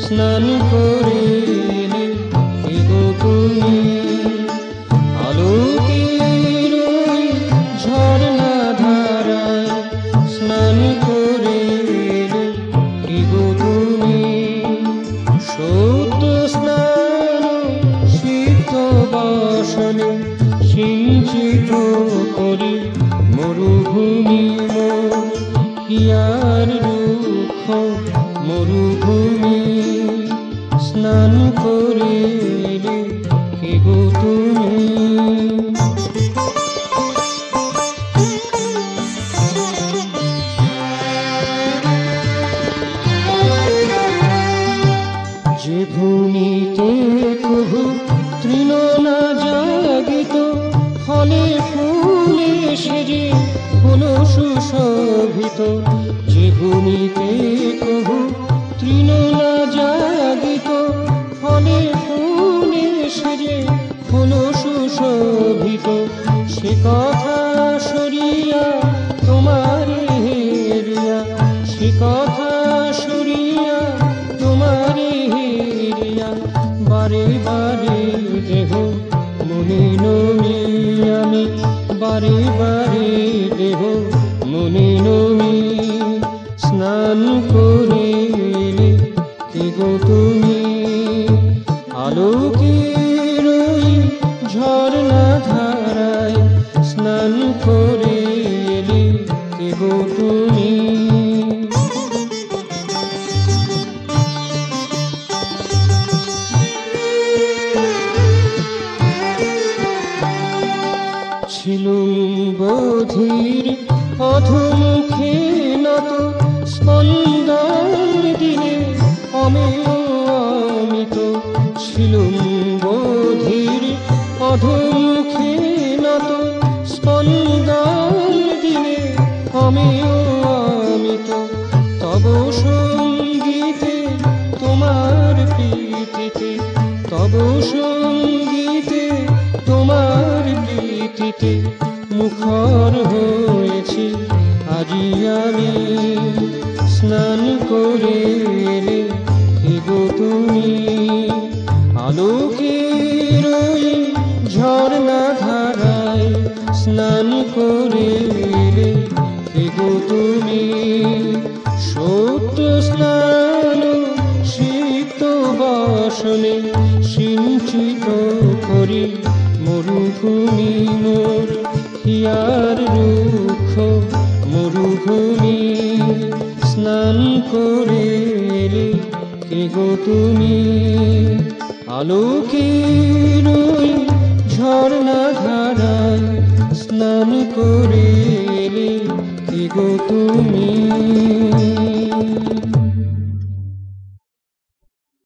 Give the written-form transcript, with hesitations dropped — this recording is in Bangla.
স্নান করে এলে কে গো তুমি, আলোকের ওই ঝর্ণা ধারায় স্নান করে এলে কে গো তুমি। সদ্য স্নান শীত বাসনে সিঞ্চিত করি মরুভূমি মোর, হিয়ার রুক্ষ মরুভূমি। স্নান করে এলে কে গো তুমি। যে ভূমিতে কভু তৃণ না জাগিত, ফলে ফুলে সেজে হলো সুশোভিত। যে ভূমিতে কভু তৃণ না জাগিত, ফলে ফুলে সেজে হলো সুশোভিত। সে কথা সরিয়া তোমার হেরিয়া, সে কথা সরিয়া তোমার হেরিয়া, বারে বারে দেহ মনে নমি আমি, বারে বারে দেহ মনে নমি। স্নান করে এলে কে গো তুমি, আলোকের ওই ঝর্ণা ধারায় স্নান করে এলে কে গো তুমি। ছিলুম বধির অধমুখে নত, স্পন্দন দিনে অমেয় অমিত। ছিলুম বধির অধমুখে নত, স্পন্দন দিনে অমেয় অমিত। তব সঙ্গীতে তোমার প্রীতিতে, তব সঙ্গীতে তোমার প্রীতিতে মুখর হয়েছি আজি আমি। স্নান করে এলে কে গো তুমি, আলোকের ওই ঝর্ণা ধারায় স্নান করে এলে কে গো তুমি। সত্য স্নান শীত বাসনে সিঞ্চিত করি মরুভূমি মোর, হিয়ার রুক্ষ মরুভূমি। স্নান করে এলে কে গো তুমি, আলোকের ওই ঝর্ণা ধারায় স্নান করে এলে কে গো তুমি।